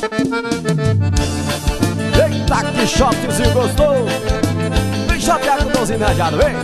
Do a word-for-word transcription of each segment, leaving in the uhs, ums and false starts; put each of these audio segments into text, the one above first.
Eita, que shotzinho gostoso. Vem chatear com doze imediato, vem.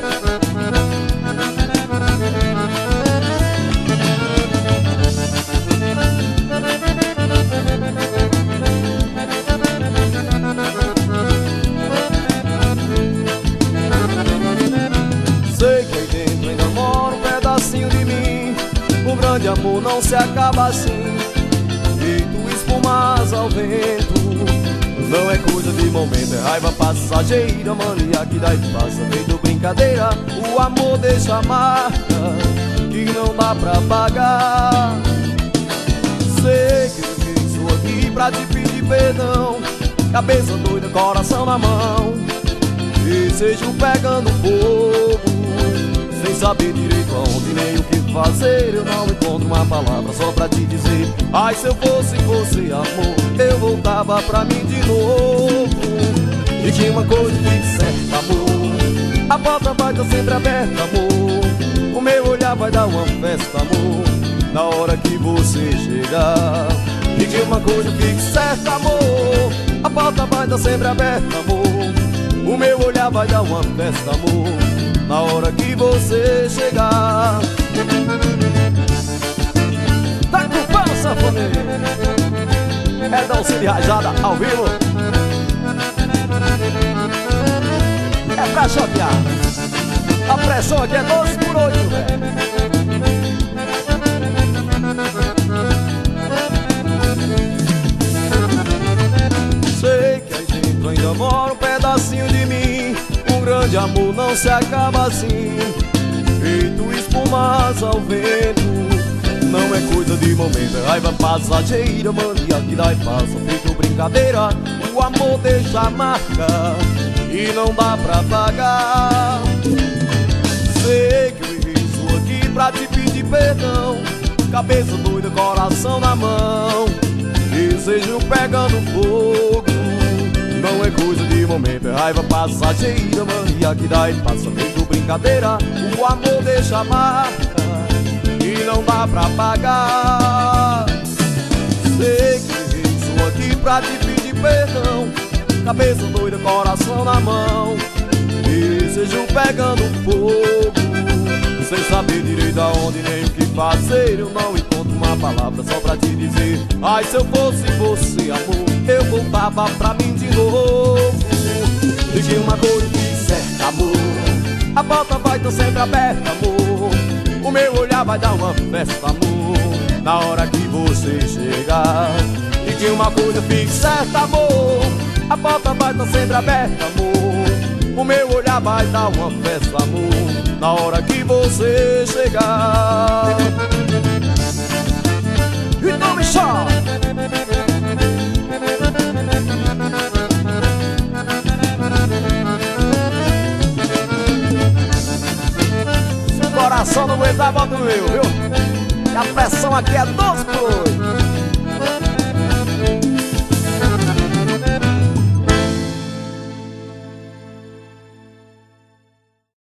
Sei que aí dentro ainda mora um pedacinho de mim. O grande amor não se acaba assim, feito espumas ao vento. Não é coisa de momento, é raiva passageira, mania que daí passa feito brincadeira. O amor deixa marca que não dá pra pagar. Sei que eu estou aqui pra te pedir perdão, cabeça doida, coração na mão, desejo pegando fogo, sem saber direito aonde nem o que fazer. Eu não encontro uma palavra só pra te dizer: ai, se eu fosse você, amor, eu voltava pra mim de novo. E que uma coisa fique certa, amor, a porta vai estar sempre aberta, amor. O meu olhar vai dar uma festa, amor, na hora que você chegar. E que uma coisa fique certa, amor, a porta vai estar sempre aberta, amor. O meu olhar vai dar uma festa, amor, na hora que você chegar. Tá com pança, família. É da Auxílio Rajada ao vivo. É pra choquear. A pressão aqui é doze por oito, velho. Sei que aí dentro ainda mora um pedacinho de mim. Um grande amor não se acaba assim, feito espumas ao vento. Não é coisa de momento, é raiva passageira, mania que daí passa feito brincadeira. O amor deixa marca e não dá pra pagar. Sei que eu estou aqui pra te pedir perdão, cabeça doida, coração na mão, desejo pegando fogo. Não é coisa de momento, é raiva passageira, mania que daí passa feito brincadeira. O amor deixa marca e não dá pra pagar. Sei que estou aqui pra te pedir perdão, cabeça doida, coração na mão, desejo pegando fogo, sem saber direito aonde nem o que fazer. Eu não encontro uma palavra só pra te dizer: ai, se eu fosse você, amor, eu voltava pra mim de novo. E que uma coisa fique certa, amor, a porta vai estar sempre aberta, amor. O meu olhar vai dar uma festa, amor, na hora que você chegar. E que uma coisa fique certa, amor, a porta vai estar sempre aberta, amor. O meu olhar vai dar uma festa, amor, na hora que você chegar. Então me chama. Se o coração não aguentar, bota o meu, viu? E a pressão aqui é doze por